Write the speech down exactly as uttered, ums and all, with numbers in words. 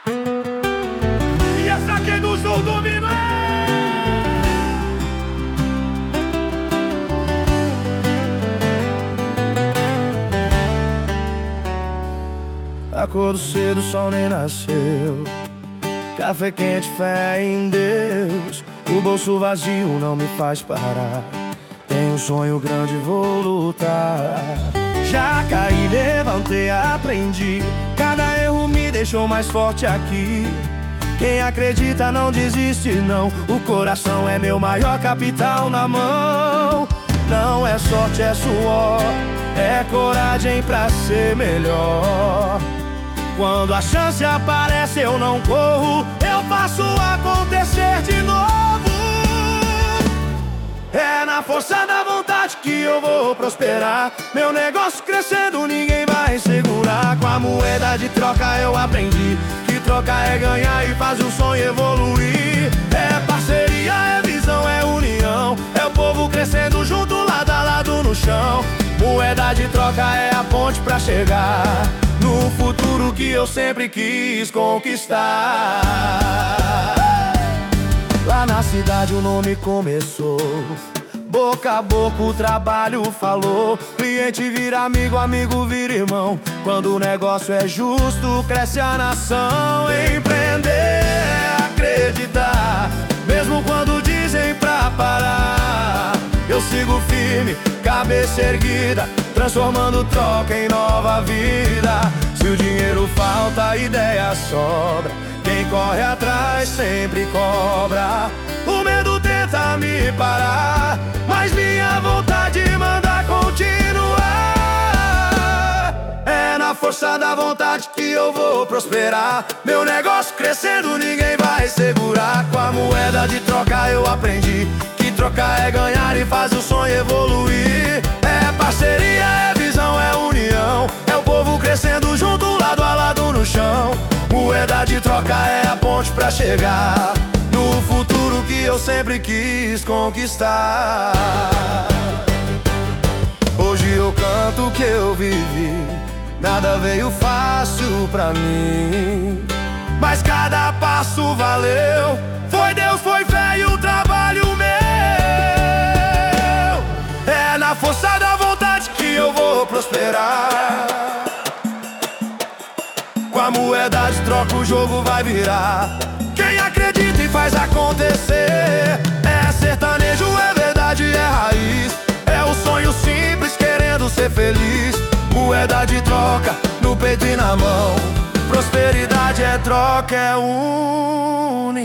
E essa aqui é do Sul do Minas. Acordo cedo, o sol nem nasceu. Café quente, fé em Deus. O bolso vazio não me faz parar. Tenho um sonho grande, vou lutar. Já caí, levantei, aprendi. Cada erro me deixou mais forte aqui. Quem acredita não desiste não. O coração é meu maior capital na mão. Não é sorte, é suor, é coragem pra ser melhor. Quando a chance aparece eu não corro, eu faço acontecer de novo. É na força da vontade que eu vou prosperar. Meu negócio crescendo, ninguém vai segurar. Com a moeda de troca eu aprendi que troca é ganhar e faz o sonho evoluir. É parceria, é visão, é união. É o povo crescendo junto, lado a lado no chão. Moeda de troca é a ponte pra chegar no futuro que eu sempre quis conquistar. Lá na cidade o nome começou. Boca a boca o trabalho falou. Cliente vira amigo, amigo vira irmão. Quando o negócio é justo, cresce a nação. Empreender é acreditar, mesmo quando dizem pra parar. Eu sigo firme, cabeça erguida, transformando troca em nova vida. Se o dinheiro falta, a ideia sobra. Quem corre atrás sempre cobra. O medo tenta me parar, mas minha vontade manda continuar. É na força da vontade que eu vou prosperar. Meu negócio crescendo, ninguém vai segurar. Com a moeda de troca eu aprendi que trocar é ganhar e faz o sonho evoluir. É parceria, é visão, é união. É o povo crescendo junto, lado a lado no chão. Moeda de troca é a ponte pra chegar no futuro que eu sempre quis conquistar. Hoje eu canto o que eu vivi. Nada veio fácil pra mim, mas cada passo valeu. Foi Deus, foi fé e o trabalho meu. É na força da vontade que eu vou prosperar. Com a moeda de troca o jogo vai virar. Quem acredita e faz acontecer. É sertanejo, é verdade, é raiz. É o sonho simples querendo ser feliz. Moeda de troca no peito e na mão. Prosperidade é troca, é união.